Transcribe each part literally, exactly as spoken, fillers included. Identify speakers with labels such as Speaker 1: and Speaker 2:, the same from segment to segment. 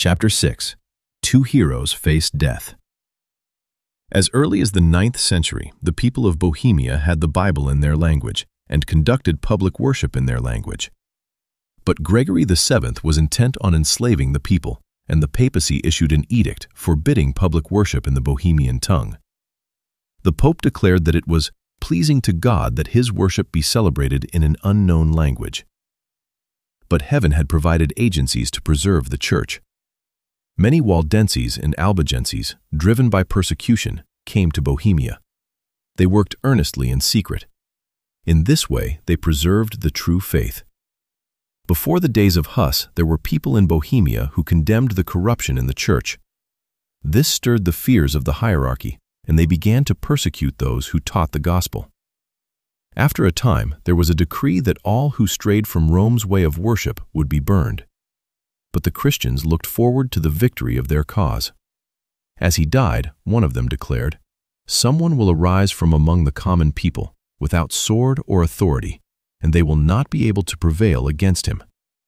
Speaker 1: Chapter six. Two Heroes Face Death. As early as the ninth century, the people of Bohemia had the Bible in their language and conducted public worship in their language. But Gregory the Seventh was intent on enslaving the people, and the papacy issued an edict forbidding public worship in the Bohemian tongue. The Pope declared that it was pleasing to God that his worship be celebrated in an unknown language. But heaven had provided agencies to preserve the Church. Many Waldenses and Albigenses, driven by persecution, came to Bohemia. They worked earnestly in secret. In this way, they preserved the true faith. Before the days of Huss, there were people in Bohemia who condemned the corruption in the Church. This stirred the fears of the hierarchy, and they began to persecute those who taught the gospel. After a time, there was a decree that all who strayed from Rome's way of worship would be burned. But the Christians looked forward to the victory of their cause. As he died, one of them declared, "Someone will arise from among the common people, without sword or authority, and they will not be able to prevail against him."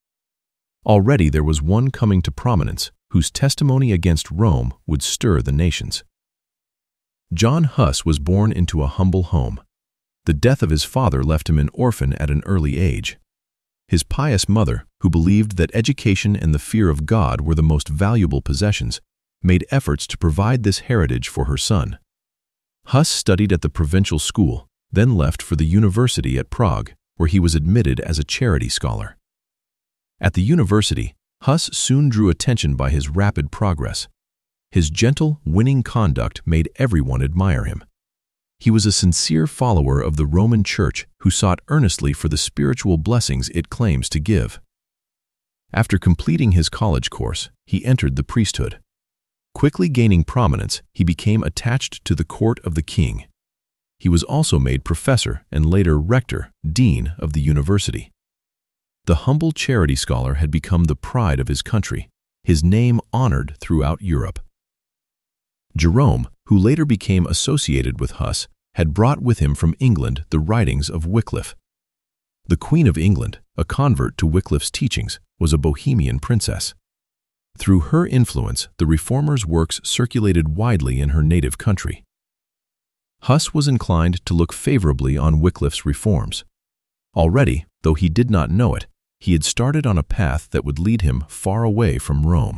Speaker 1: Already there was one coming to prominence, whose testimony against Rome would stir the nations. John Huss was born into a humble home. The death of his father left him an orphan at an early age. His pious mother, who believed that education and the fear of God were the most valuable possessions, made efforts to provide this heritage for her son. Huss studied at the provincial school, then left for the university at Prague, where he was admitted as a charity scholar. At the university, Huss soon drew attention by his rapid progress. His gentle, winning conduct made everyone admire him. He was a sincere follower of the Roman Church who sought earnestly for the spiritual blessings it claims to give. After completing his college course, he entered the priesthood. Quickly gaining prominence, he became attached to the court of the king. He was also made professor and later rector, dean of the university. The humble charity scholar had become the pride of his country, his name honored throughout Europe. Jerome, who later became associated with Huss, had brought with him from England the writings of Wycliffe. The Queen of England, a convert to Wycliffe's teachings, was a Bohemian princess. Through her influence, the reformer's works circulated widely in her native country. Huss was inclined to look favorably on Wycliffe's reforms. Already, though he did not know it, he had started on a path that would lead him far away from Rome.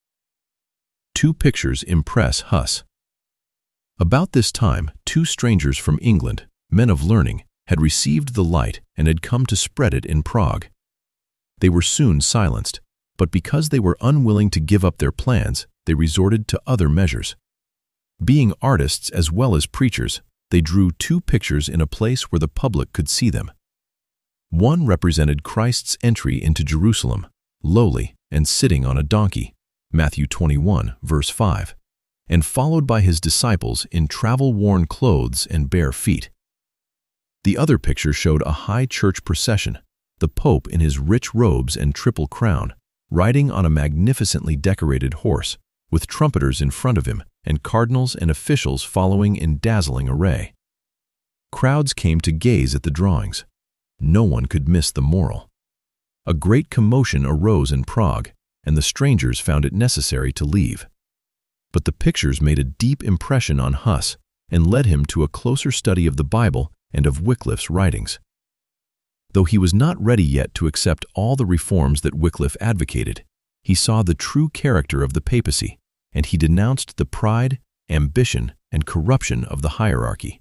Speaker 1: Two pictures impress Huss. About this time, two strangers from England, men of learning, had received the light and had come to spread it in Prague. They were soon silenced, but because they were unwilling to give up their plans, they resorted to other measures. Being artists as well as preachers, they drew two pictures in a place where the public could see them. One represented Christ's entry into Jerusalem, lowly and sitting on a donkey, Matthew twenty-one, verse five, and followed by his disciples in travel-worn clothes and bare feet. The other picture showed a high church procession, the Pope in his rich robes and triple crown, riding on a magnificently decorated horse, with trumpeters in front of him and cardinals and officials following in dazzling array. Crowds came to gaze at the drawings. No one could miss the moral. A great commotion arose in Prague, and the strangers found it necessary to leave. But the pictures made a deep impression on Huss and led him to a closer study of the Bible and of Wycliffe's writings. Though he was not ready yet to accept all the reforms that Wycliffe advocated, he saw the true character of the papacy, and he denounced the pride, ambition, and corruption of the hierarchy.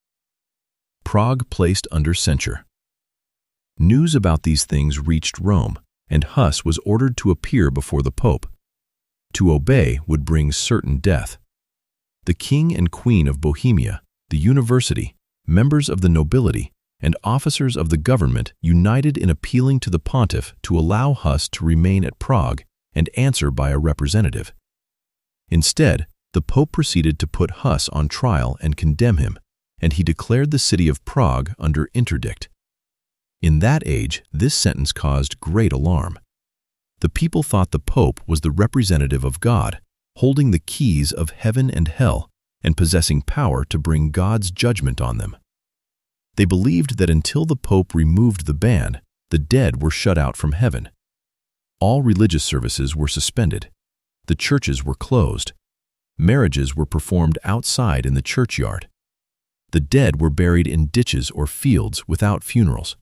Speaker 1: Prague placed under censure. News about these things reached Rome, and Huss was ordered to appear before the Pope. To obey would bring certain death. The king and queen of Bohemia, the university, members of the nobility, and officers of the government united in appealing to the pontiff to allow Huss to remain at Prague and answer by a representative. Instead, the Pope proceeded to put Huss on trial and condemn him, and he declared the city of Prague under interdict. In that age, this sentence caused great alarm. The people thought the Pope was the representative of God, holding the keys of heaven and hell and possessing power to bring God's judgment on them. They believed that until the Pope removed the ban, the dead were shut out from heaven. All religious services were suspended. the churches were closed. Marriages were performed outside in the churchyard. The dead were buried in ditches or fields without funerals.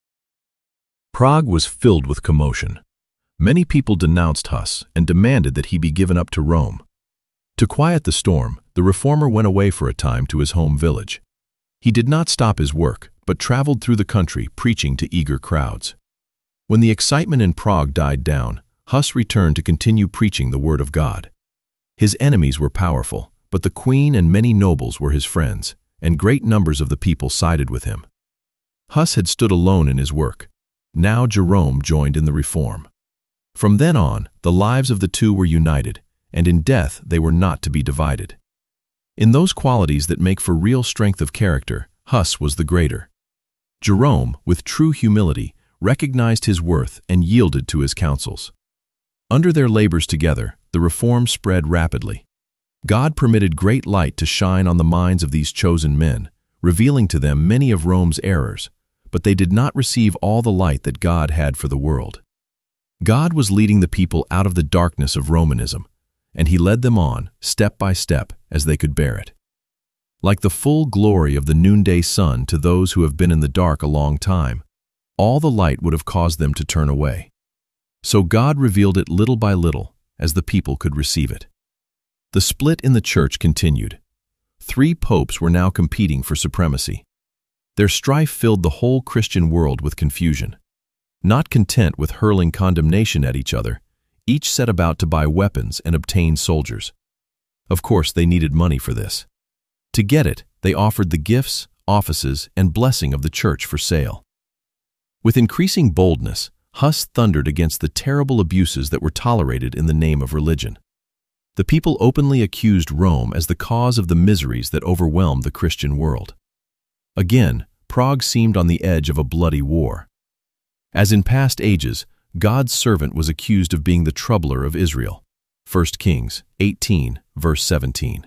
Speaker 1: Prague was filled with commotion. Many people denounced Huss and demanded that he be given up to Rome. To quiet the storm, the reformer went away for a time to his home village. He did not stop his work, but traveled through the country preaching to eager crowds. When the excitement in Prague died down, Huss returned to continue preaching the word of God. His enemies were powerful, but the queen and many nobles were his friends, and great numbers of the people sided with him. Huss had stood alone in his work. Now Jerome joined in the reform. From then on, the lives of the two were united, and in death they were not to be divided. In those qualities that make for real strength of character, Huss was the greater. Jerome, with true humility, recognized his worth and yielded to his counsels. Under their labors together, the reform spread rapidly. God permitted great light to shine on the minds of these chosen men, revealing to them many of Rome's errors, but they did not receive all the light that God had for the world. God was leading the people out of the darkness of Romanism, and he led them on, step by step, as they could bear it. Like the full glory of the noonday sun to those who have been in the dark a long time, all the light would have caused them to turn away. So God revealed it little by little, as the people could receive it. The split in the church continued. Three popes were now competing for supremacy. Their strife filled the whole Christian world with confusion. Not content with hurling condemnation at each other, each set about to buy weapons and obtain soldiers. Of course, they needed money for this. To get it, they offered the gifts, offices, and blessing of the church for sale. With increasing boldness, Huss thundered against the terrible abuses that were tolerated in the name of religion. The people openly accused Rome as the cause of the miseries that overwhelmed the Christian world. Again, Prague seemed on the edge of a bloody war. As in past ages, God's servant was accused of being the troubler of Israel. First Kings eighteen, verse seventeen.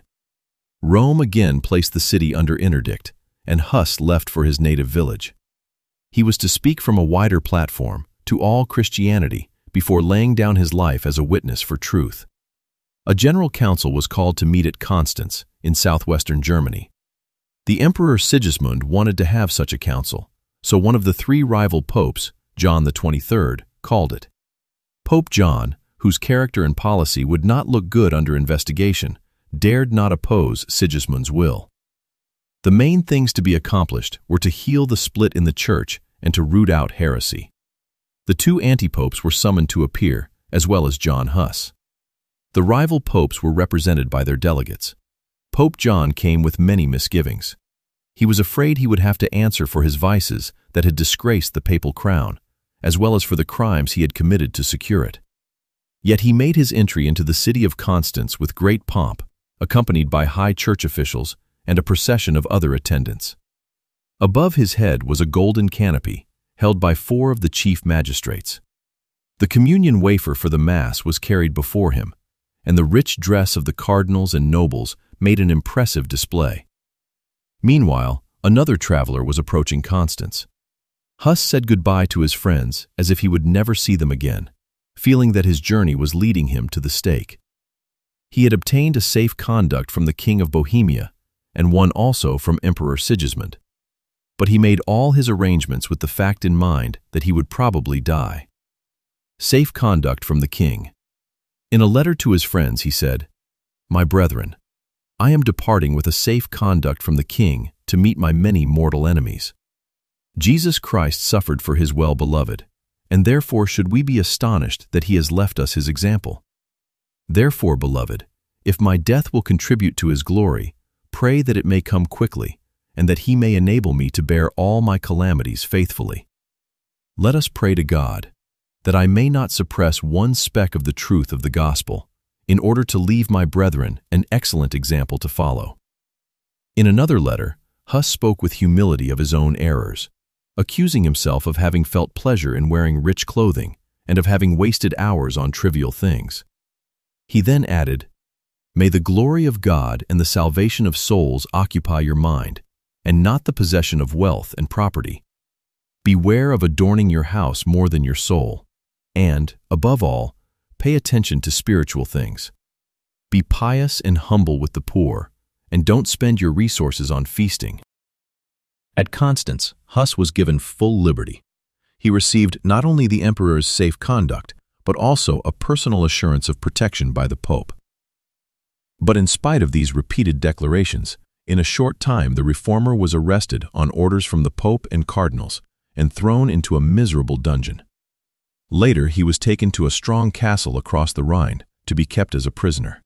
Speaker 1: Rome again placed the city under interdict, and Huss left for his native village. He was to speak from a wider platform to all Christianity before laying down his life as a witness for truth. A general council was called to meet at Constance in southwestern Germany. The Emperor Sigismund wanted to have such a council, so one of the three rival popes, John the twenty-third, called it. Pope John, whose character and policy would not look good under investigation, dared not oppose Sigismund's will. The main things to be accomplished were to heal the split in the church and to root out heresy. The two anti-popes were summoned to appear, as well as John Huss. The rival popes were represented by their delegates. Pope John came with many misgivings. He was afraid he would have to answer for his vices that had disgraced the papal crown, as well as for the crimes he had committed to secure it. Yet he made his entry into the city of Constance with great pomp, accompanied by high church officials and a procession of other attendants. Above his head was a golden canopy, held by four of the chief magistrates. The communion wafer for the Mass was carried before him, and the rich dress of the cardinals and nobles made an impressive display. Meanwhile, another traveler was approaching Constance. Huss said goodbye to his friends as if he would never see them again, feeling that his journey was leading him to the stake. He had obtained a safe conduct from the King of Bohemia and one also from Emperor Sigismund. But he made all his arrangements with the fact in mind that he would probably die. Safe conduct from the king. In a letter to his friends, he said, "My brethren, I am departing with a safe conduct from the king to meet my many mortal enemies. Jesus Christ suffered for his well-beloved, and therefore should we be astonished that he has left us his example. Therefore, beloved, if my death will contribute to his glory, pray that it may come quickly, and that he may enable me to bear all my calamities faithfully. Let us pray to God, that I may not suppress one speck of the truth of the gospel, in order to leave my brethren an excellent example to follow." In another letter, Huss spoke with humility of his own errors, accusing himself of having felt pleasure in wearing rich clothing and of having wasted hours on trivial things. He then added, "May the glory of God and the salvation of souls occupy your mind, and not the possession of wealth and property. Beware of adorning your house more than your soul, and, above all, pay attention to spiritual things. Be pious and humble with the poor, and don't spend your resources on feasting. At Constance, Huss was given full liberty. He received not only the emperor's safe conduct, but also a personal assurance of protection by the Pope. But in spite of these repeated declarations, in a short time the reformer was arrested on orders from the Pope and cardinals and thrown into a miserable dungeon. Later he was taken to a strong castle across the Rhine to be kept as a prisoner.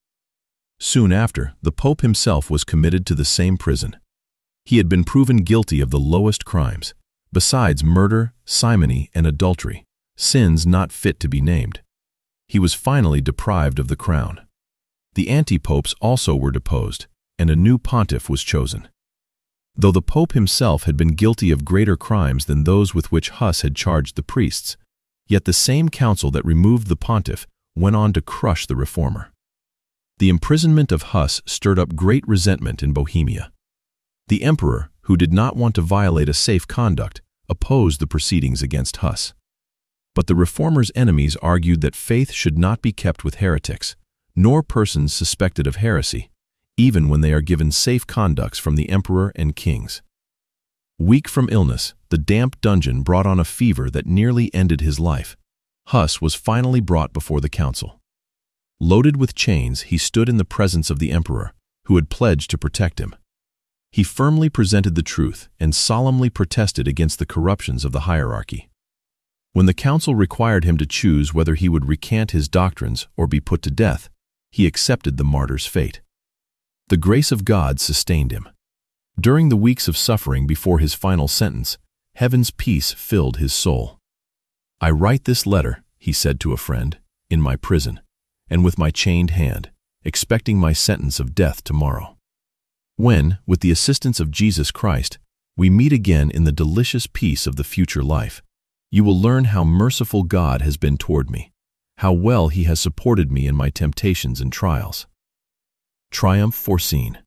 Speaker 1: Soon after, the Pope himself was committed to the same prison. He had been proven guilty of the lowest crimes, besides murder, simony, and adultery, sins not fit to be named. He was finally deprived of the crown. The anti-popes also were deposed, and a new pontiff was chosen. Though the Pope himself had been guilty of greater crimes than those with which Huss had charged the priests, yet the same council that removed the pontiff went on to crush the reformer. The imprisonment of Huss stirred up great resentment in Bohemia. The emperor, who did not want to violate a safe conduct, opposed the proceedings against Huss. But the reformer's enemies argued that faith should not be kept with heretics, nor persons suspected of heresy, even when they are given safe conducts from the emperor and kings. Weak from illness, the damp dungeon brought on a fever that nearly ended his life. Huss was finally brought before the council. Loaded with chains, he stood in the presence of the emperor, who had pledged to protect him. He firmly presented the truth and solemnly protested against the corruptions of the hierarchy. When the council required him to choose whether he would recant his doctrines or be put to death, he accepted the martyr's fate. The grace of God sustained him. During the weeks of suffering before his final sentence, heaven's peace filled his soul. "I write this letter," he said to a friend, "in my prison, and with my chained hand, expecting my sentence of death tomorrow. When, with the assistance of Jesus Christ, we meet again in the delicious peace of the future life, you will learn how merciful God has been toward me, how well He has supported me in my temptations and trials." Triumph foreseen.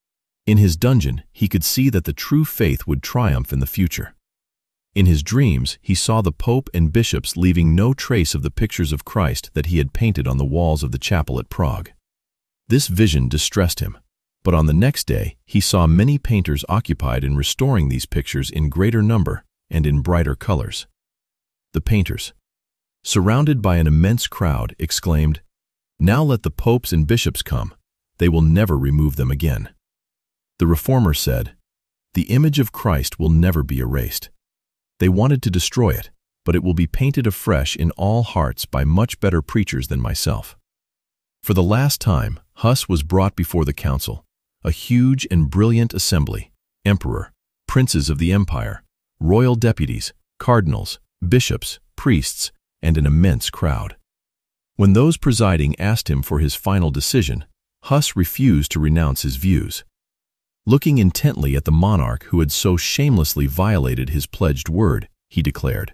Speaker 1: In his dungeon, he could see that the true faith would triumph in the future. In his dreams, he saw the Pope and bishops leaving no trace of the pictures of Christ that he had painted on the walls of the chapel at Prague. This vision distressed him, but on the next day he saw many painters occupied in restoring these pictures in greater number and in brighter colors. The painters, surrounded by an immense crowd, exclaimed, "Now let the popes and bishops come. They will never remove them again." The reformer said, "The image of Christ will never be erased. They wanted to destroy it, but it will be painted afresh in all hearts by much better preachers than myself." For the last time, Huss was brought before the council, a huge and brilliant assembly, emperor, princes of the empire, royal deputies, cardinals, bishops, priests, and an immense crowd. When those presiding asked him for his final decision, Huss refused to renounce his views. Looking intently at the monarch who had so shamelessly violated his pledged word, he declared,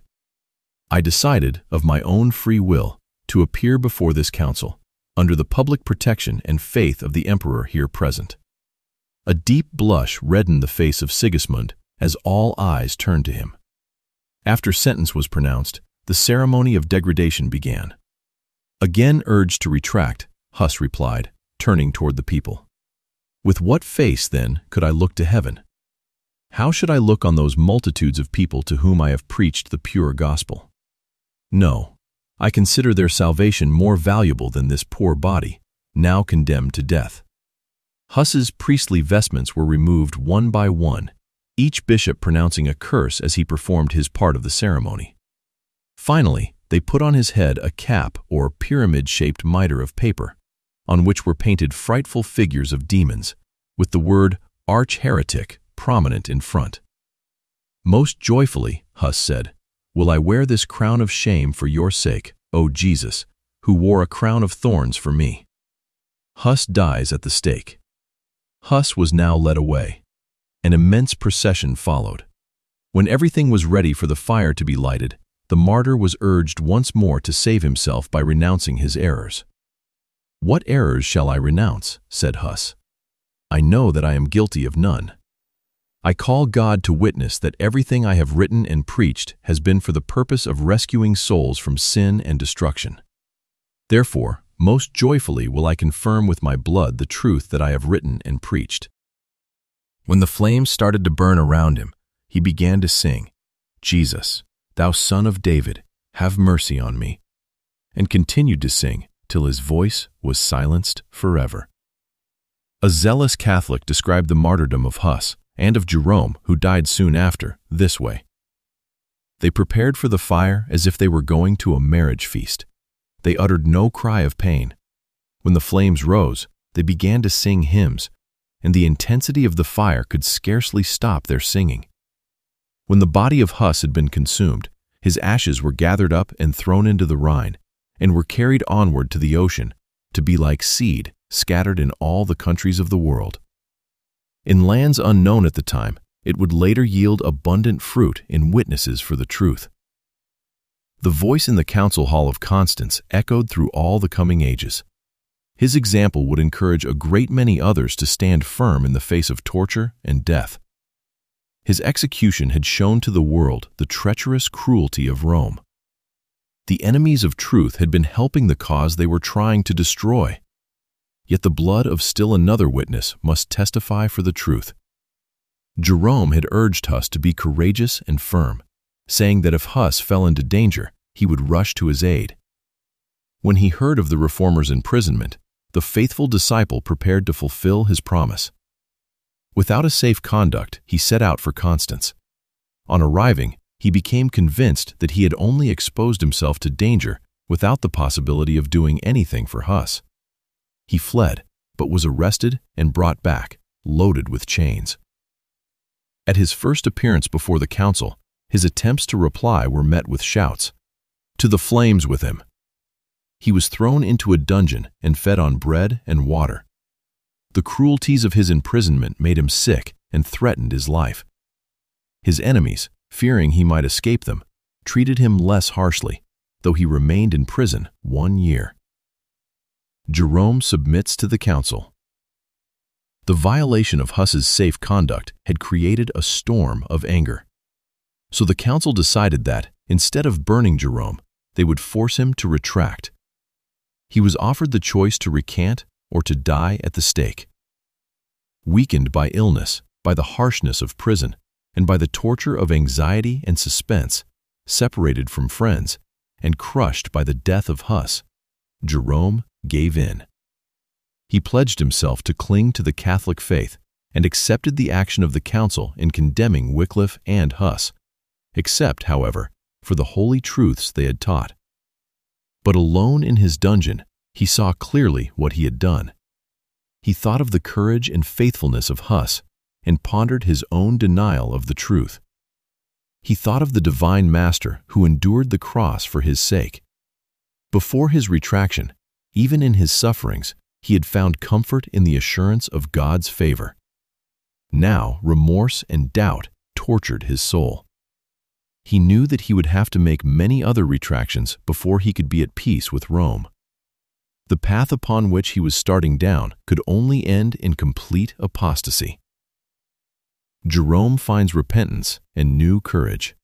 Speaker 1: "I decided, of my own free will, to appear before this council, under the public protection and faith of the emperor here present." A deep blush reddened the face of Sigismund as all eyes turned to him. After sentence was pronounced, the ceremony of degradation began. Again urged to retract, Huss replied, turning toward the people, "With what face, then, could I look to heaven? How should I look on those multitudes of people to whom I have preached the pure gospel? No, I consider their salvation more valuable than this poor body, now condemned to death." Huss's priestly vestments were removed one by one, each bishop pronouncing a curse as he performed his part of the ceremony. Finally, they put on his head a cap or pyramid-shaped mitre of paper, on which were painted frightful figures of demons, with the word arch-heretic prominent in front. "Most joyfully," Huss said, "will I wear this crown of shame for your sake, O Jesus, who wore a crown of thorns for me." Huss dies at the stake. Huss was now led away. An immense procession followed. When everything was ready for the fire to be lighted, the martyr was urged once more to save himself by renouncing his errors. "What errors shall I renounce?" said Huss. "I know that I am guilty of none. I call God to witness that everything I have written and preached has been for the purpose of rescuing souls from sin and destruction. Therefore, most joyfully will I confirm with my blood the truth that I have written and preached." When the flames started to burn around him, he began to sing, "Jesus, thou Son of David, have mercy on me," and continued to sing till his voice was silenced forever. A zealous Catholic described the martyrdom of Huss and of Jerome, who died soon after, this way: "They prepared for the fire as if they were going to a marriage feast. They uttered no cry of pain. When the flames rose, they began to sing hymns, and the intensity of the fire could scarcely stop their singing. When the body of Huss had been consumed, his ashes were gathered up and thrown into the Rhine, and were carried onward to the ocean, to be like seed scattered in all the countries of the world. In lands unknown at the time, it would later yield abundant fruit in witnesses for the truth." The voice in the council hall of Constance echoed through all the coming ages. His example would encourage a great many others to stand firm in the face of torture and death. His execution had shown to the world the treacherous cruelty of Rome. The enemies of truth had been helping the cause they were trying to destroy. Yet the blood of still another witness must testify for the truth. Jerome had urged Huss to be courageous and firm, saying that if Huss fell into danger, he would rush to his aid. When he heard of the reformer's imprisonment, the faithful disciple prepared to fulfill his promise. Without a safe conduct, he set out for Constance. On arriving, he became convinced that he had only exposed himself to danger without the possibility of doing anything for Huss. He fled, but was arrested and brought back, loaded with chains. At his first appearance before the council, his attempts to reply were met with shouts, "To the flames with him!" He was thrown into a dungeon and fed on bread and water. The cruelties of his imprisonment made him sick and threatened his life. His enemies, fearing he might escape them, treated him less harshly, though he remained in prison one year. Jerome submits to the council. The violation of Huss's safe conduct had created a storm of anger. So the council decided that, instead of burning Jerome, they would force him to retract. He was offered the choice to recant or to die at the stake. Weakened by illness, by the harshness of prison, and by the torture of anxiety and suspense, separated from friends, and crushed by the death of Huss, Jerome gave in. He pledged himself to cling to the Catholic faith and accepted the action of the council in condemning Wycliffe and Huss, except, however, for the holy truths they had taught. But alone in his dungeon, he saw clearly what he had done. He thought of the courage and faithfulness of Huss and pondered his own denial of the truth. He thought of the divine master who endured the cross for his sake. Before his retraction, even in his sufferings, he had found comfort in the assurance of God's favor. Now, remorse and doubt tortured his soul. He knew that he would have to make many other retractions before he could be at peace with Rome. The path upon which he was starting down could only end in complete apostasy. Jerome finds repentance and new courage.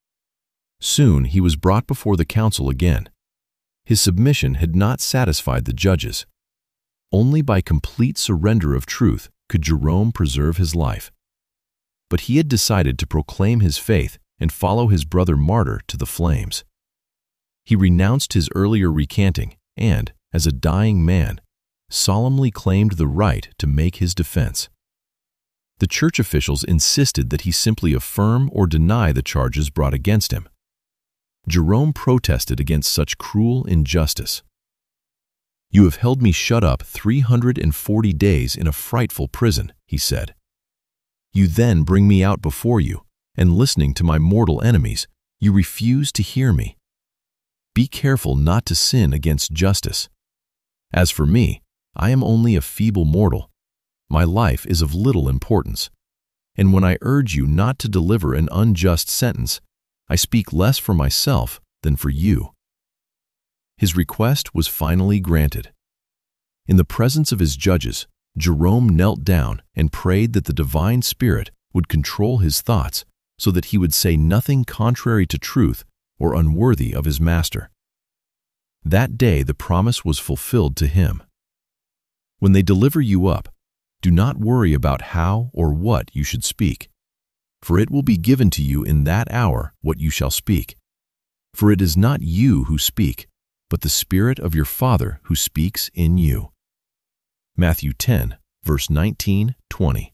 Speaker 1: Soon he was brought before the council again. His submission had not satisfied the judges. Only by complete surrender of truth could Jerome preserve his life. But he had decided to proclaim his faith and follow his brother martyr to the flames. He renounced his earlier recanting and, as a dying man, solemnly claimed the right to make his defense. The church officials insisted that he simply affirm or deny the charges brought against him. Jerome protested against such cruel injustice. "You have held me shut up three hundred and forty days in a frightful prison," he said. "You then bring me out before you, and listening to my mortal enemies, you refuse to hear me. Be careful not to sin against justice. As for me, I am only a feeble mortal. My life is of little importance. And when I urge you not to deliver an unjust sentence, I speak less for myself than for you." His request was finally granted. In the presence of his judges, Jerome knelt down and prayed that the divine Spirit would control his thoughts so that he would say nothing contrary to truth or unworthy of his master. That day the promise was fulfilled to him. When they deliver you up, do not worry about how or what you should speak, for it will be given to you in that hour what you shall speak. For it is not you who speak, but the Spirit of your Father who speaks in you. Matthew ten, verse nineteen, twenty.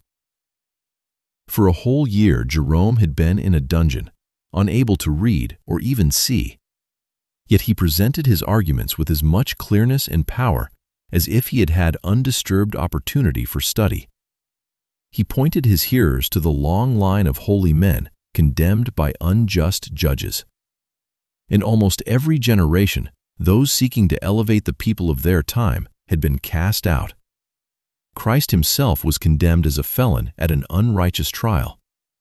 Speaker 1: For a whole year Jerome had been in a dungeon, unable to read or even see. Yet he presented his arguments with as much clearness and power as if he had had undisturbed opportunity for study. He pointed his hearers to the long line of holy men condemned by unjust judges. In almost every generation, those seeking to elevate the people of their time had been cast out. Christ himself was condemned as a felon at an unrighteous trial.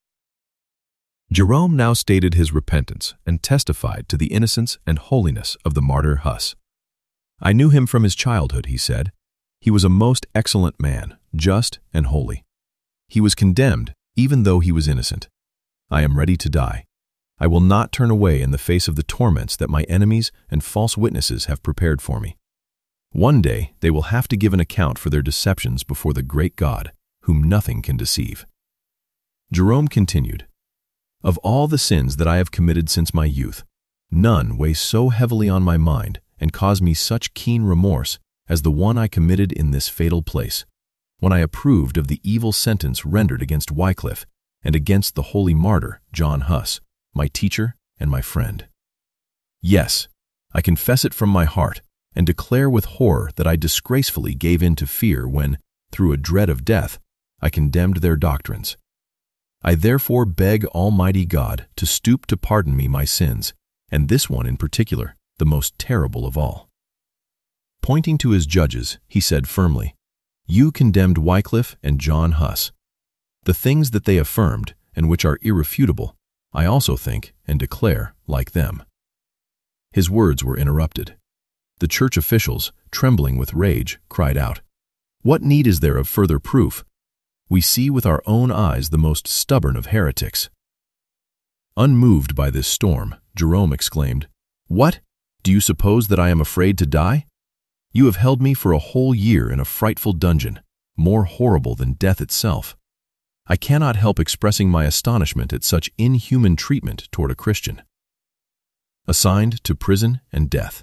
Speaker 1: Jerome now stated his repentance and testified to the innocence and holiness of the martyr Huss. I knew him from his childhood, he said. He was a most excellent man, just and holy. He was condemned, even though he was innocent. I am ready to die. I will not turn away in the face of the torments that my enemies and false witnesses have prepared for me. One day they will have to give an account for their deceptions before the great God, whom nothing can deceive. Jerome continued, Of all the sins that I have committed since my youth, none weigh so heavily on my mind and cause me such keen remorse as the one I committed in this fatal place, when I approved of the evil sentence rendered against Wycliffe and against the holy martyr John Huss, my teacher and my friend. Yes, I confess it from my heart and declare with horror that I disgracefully gave in to fear when, through a dread of death, I condemned their doctrines. I therefore beg Almighty God to stoop to pardon me my sins, and this one in particular, the most terrible of all. Pointing to his judges, he said firmly, You condemned Wycliffe and John Huss. The things that they affirmed, and which are irrefutable, I also think and declare like them. His words were interrupted. The church officials, trembling with rage, cried out, What need is there of further proof? We see with our own eyes the most stubborn of heretics. Unmoved by this storm, Jerome exclaimed, What? Do you suppose that I am afraid to die? You have held me for a whole year in a frightful dungeon, more horrible than death itself. I cannot help expressing my astonishment at such inhuman treatment toward a Christian. Assigned to prison and death.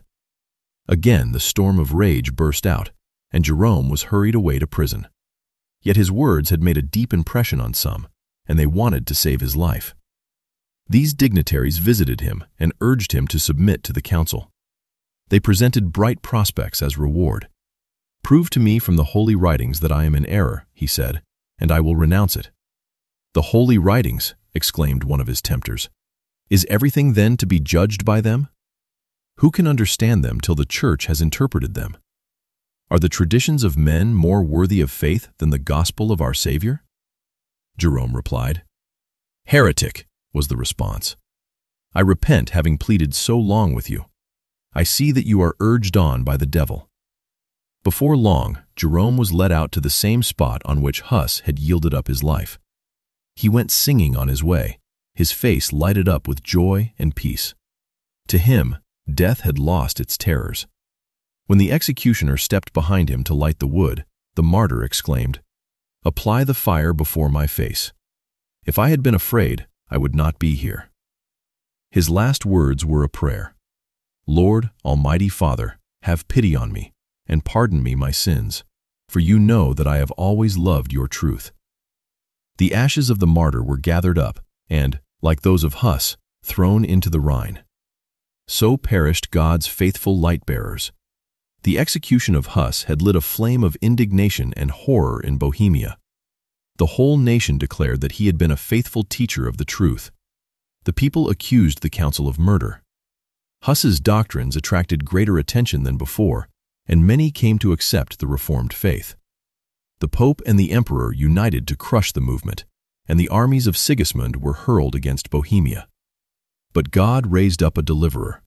Speaker 1: Again the storm of rage burst out, and Jerome was hurried away to prison. Yet his words had made a deep impression on some, and they wanted to save his life. These dignitaries visited him and urged him to submit to the council. They presented bright prospects as reward. Prove to me from the holy writings that I am in error, he said, and I will renounce it. The holy writings, exclaimed one of his tempters. Is everything then to be judged by them? Who can understand them till the church has interpreted them? Are the traditions of men more worthy of faith than the gospel of our Savior? Jerome replied. Heretic, was the response. I repent having pleaded so long with you. I see that you are urged on by the devil. Before long, Jerome was led out to the same spot on which Huss had yielded up his life. He went singing on his way, his face lighted up with joy and peace. To him, death had lost its terrors. When the executioner stepped behind him to light the wood, the martyr exclaimed, Apply the fire before my face. If I had been afraid, I would not be here. His last words were a prayer. Lord, Almighty Father, have pity on me, and pardon me my sins, for you know that I have always loved your truth. The ashes of the martyr were gathered up and, like those of Huss, thrown into the Rhine. So perished God's faithful light-bearers. The execution of Huss had lit a flame of indignation and horror in Bohemia. The whole nation declared that he had been a faithful teacher of the truth. The people accused the council of murder. Huss's doctrines attracted greater attention than before, and many came to accept the Reformed faith. The Pope and the Emperor united to crush the movement, and the armies of Sigismund were hurled against Bohemia. But God raised up a deliverer.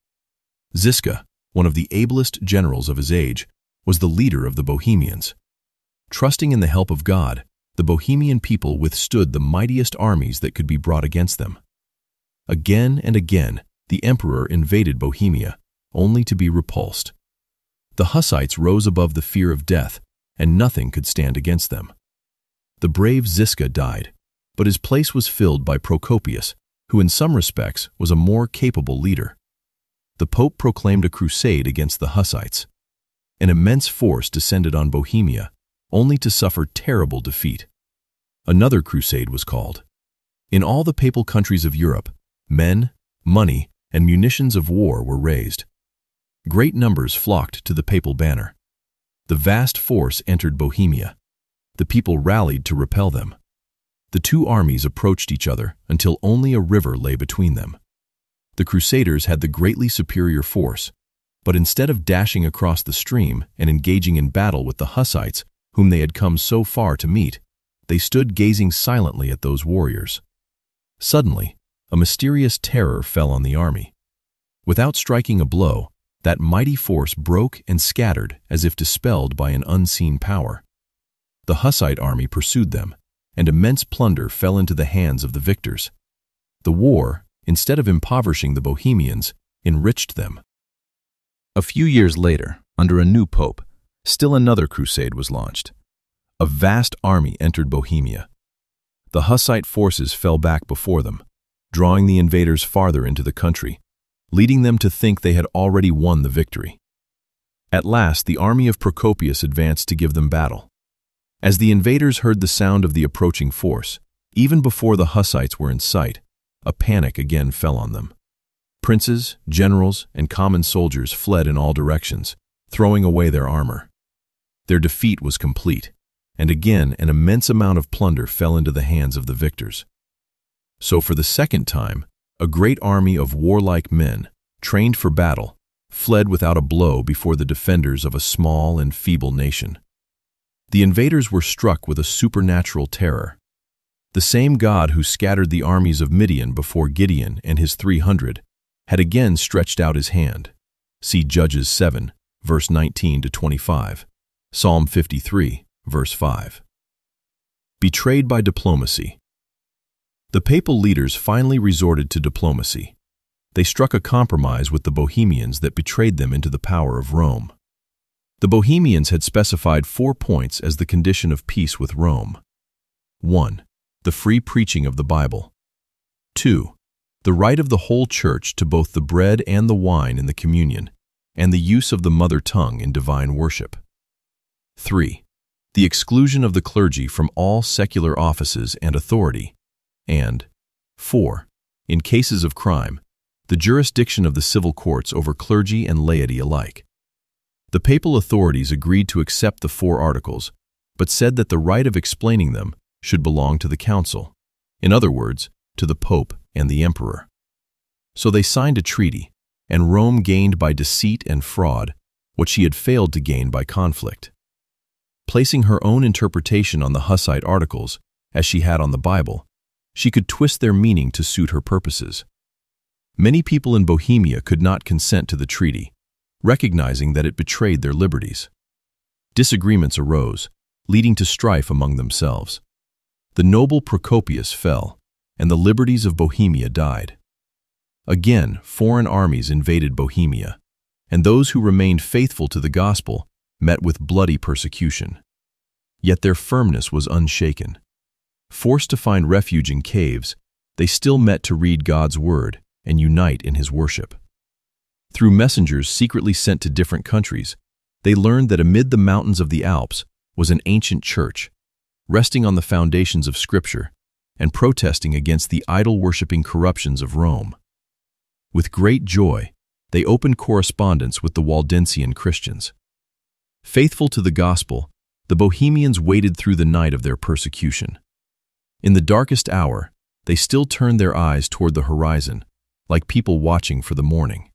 Speaker 1: Ziska, one of the ablest generals of his age, was the leader of the Bohemians. Trusting in the help of God, the Bohemian people withstood the mightiest armies that could be brought against them. Again and again, the emperor invaded Bohemia, only to be repulsed. The Hussites rose above the fear of death, and nothing could stand against them. The brave Ziska died, but his place was filled by Procopius, who in some respects was a more capable leader. The Pope proclaimed a crusade against the Hussites. An immense force descended on Bohemia, only to suffer terrible defeat. Another crusade was called. In all the papal countries of Europe, men, money, and munitions of war were raised. Great numbers flocked to the papal banner. The vast force entered Bohemia. The people rallied to repel them. The two armies approached each other until only a river lay between them. The Crusaders had the greatly superior force, but instead of dashing across the stream and engaging in battle with the Hussites, whom they had come so far to meet, they stood gazing silently at those warriors. Suddenly, a mysterious terror fell on the army. Without striking a blow, that mighty force broke and scattered as if dispelled by an unseen power. The Hussite army pursued them, and immense plunder fell into the hands of the victors. The war, instead of impoverishing the Bohemians, enriched them. A few years later, under a new pope, still another crusade was launched. A vast army entered Bohemia. The Hussite forces fell back before them, drawing the invaders farther into the country, leading them to think they had already won the victory. At last, the army of Procopius advanced to give them battle. As the invaders heard the sound of the approaching force, even before the Hussites were in sight, a panic again fell on them. Princes, generals, and common soldiers fled in all directions, throwing away their armor. Their defeat was complete, and again an immense amount of plunder fell into the hands of the victors. So for the second time, a great army of warlike men, trained for battle, fled without a blow before the defenders of a small and feeble nation. The invaders were struck with a supernatural terror. The same God who scattered the armies of Midian before Gideon and his three hundred had again stretched out his hand. See Judges seven, verse nineteen to twenty-five, Psalm fifty-three, verse five. Betrayed by diplomacy. The papal leaders finally resorted to diplomacy. They struck a compromise with the Bohemians that betrayed them into the power of Rome. The Bohemians had specified four points as the condition of peace with Rome. one. The free preaching of the Bible. two. The right of the whole church to both the bread and the wine in the communion, and the use of the mother tongue in divine worship. three. The exclusion of the clergy from all secular offices and authority. And four. In cases of crime, the jurisdiction of the civil courts over clergy and laity alike. The papal authorities agreed to accept the four articles, but said that the right of explaining them should belong to the council, in other words, to the Pope and the Emperor. So they signed a treaty, and Rome gained by deceit and fraud what she had failed to gain by conflict. Placing her own interpretation on the Hussite articles, as she had on the Bible, she could twist their meaning to suit her purposes. Many people in Bohemia could not consent to the treaty, recognizing that it betrayed their liberties. Disagreements arose, leading to strife among themselves. The noble Procopius fell, and the liberties of Bohemia died. Again, foreign armies invaded Bohemia, and those who remained faithful to the gospel met with bloody persecution. Yet their firmness was unshaken. Forced to find refuge in caves, they still met to read God's word and unite in his worship. Through messengers secretly sent to different countries, they learned that amid the mountains of the Alps was an ancient church, resting on the foundations of Scripture and protesting against the idol-worshipping corruptions of Rome. With great joy, they opened correspondence with the Waldensian Christians. Faithful to the gospel, the Bohemians waited through the night of their persecution. In the darkest hour, they still turned their eyes toward the horizon, like people watching for the morning.